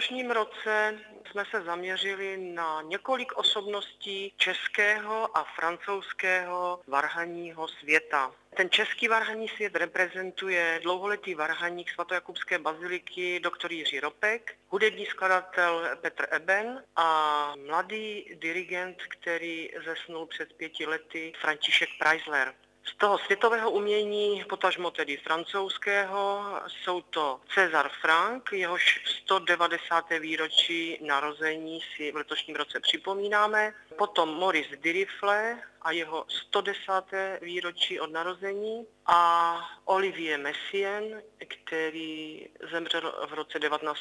letošním roce jsme se zaměřili na několik osobností českého a francouzského varhanního světa. Ten český varhanní svět reprezentuje dlouholetý varhaník svatojakubské baziliky doktor Jiří Ropek, hudební skladatel Petr Eben a mladý dirigent, který zesnul před 5 lety, František Preisler. Z toho světového umění, potažmo tedy francouzského, jsou to César Franck, jehož 190. výročí narození si v letošním roce připomínáme, potom Maurice Duruflé a jeho 110. výročí od narození a Olivier Messiaen, který zemřel v roce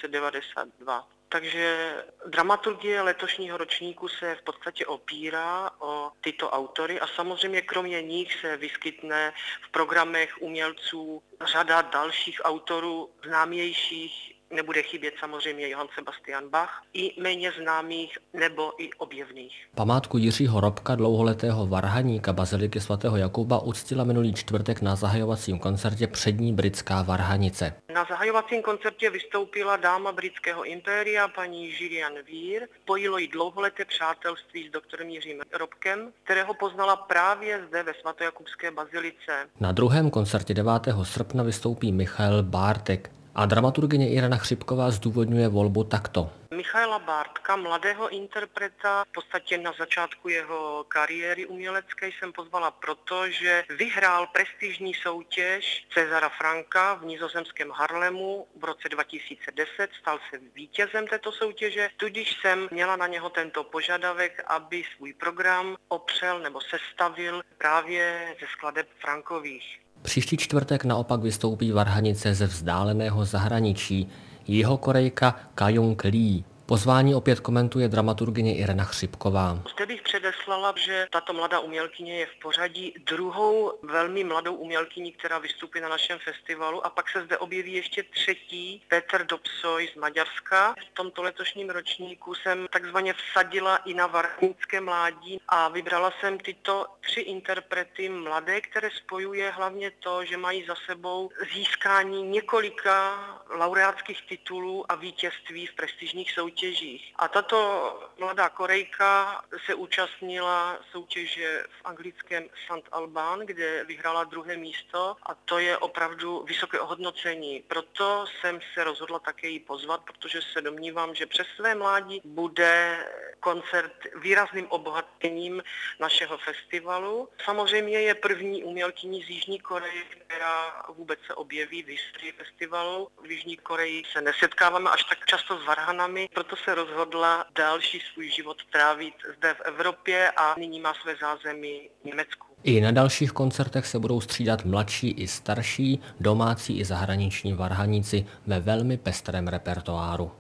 1992. Takže dramaturgie letošního ročníku se v podstatě opírá o tyto autory a samozřejmě kromě nich se vyskytne v programech umělců řada dalších autorů známějších. Nebude chybět samozřejmě Johann Sebastian Bach, i méně známých nebo i objevných. Památku Jiřího Ropka, dlouholetého varhaníka baziliky svatého Jakuba, uctila minulý čtvrtek na zahajovacím koncertě přední britská varhanice. Na zahajovacím koncertě vystoupila dáma britského impéria, paní Gillian Weir. Spojilo jí dlouholeté přátelství s doktorem Jiřím Ropkem, kterého poznala právě zde ve svatojakubské bazilice. Na druhém koncertě 9. srpna vystoupí Michael Bartek. A dramaturgyně Irena Chřipková zdůvodňuje volbu takto. Michaela Bartka, mladého interpreta, v podstatě na začátku jeho kariéry umělecké jsem pozvala proto, že vyhrál prestižní soutěž Césara Francka v nizozemském Haarlemu v roce 2010, stal se vítězem této soutěže, tudíž jsem měla na něho tento požadavek, aby svůj program opřel nebo sestavil právě ze skladeb Frankových. Příští čtvrtek naopak vystoupí varhanice ze vzdáleného zahraničí, Jihokorejka Kajung Lee. Pozvání opět komentuje dramaturgyně Irena Chřipková. Zde bych předeslala, že tato mladá umělkyně je v pořadí druhou velmi mladou umělkyní, která vystoupí na našem festivalu, a pak se zde objeví ještě třetí, Petr Dobsoj z Maďarska. V tomto letošním ročníku jsem takzvaně vsadila i na varhanické mládí a vybrala jsem tyto 3 interprety mladé, které spojuje hlavně to, že mají za sebou získání několika laureátských titulů a vítězství v prestižních soutěžích. A tato mladá Korejka se účastnila soutěže v anglickém St. Alban, kde vyhrála 2. místo, a to je opravdu vysoké ohodnocení. Proto jsem se rozhodla také ji pozvat, protože se domnívám, že přes své mládí bude koncert výrazným obohacením našeho festivalu. Samozřejmě je první umělkyní z Jižní Koreje, která vůbec se objeví v historii festivalu. V Jižní Koreji se nesetkáváme až tak často s varhanami, proto se rozhodla další svůj život trávit zde v Evropě a nyní má své zázemí v Německu. I na dalších koncertech se budou střídat mladší i starší, domácí i zahraniční varhaníci ve velmi pestrém repertoáru.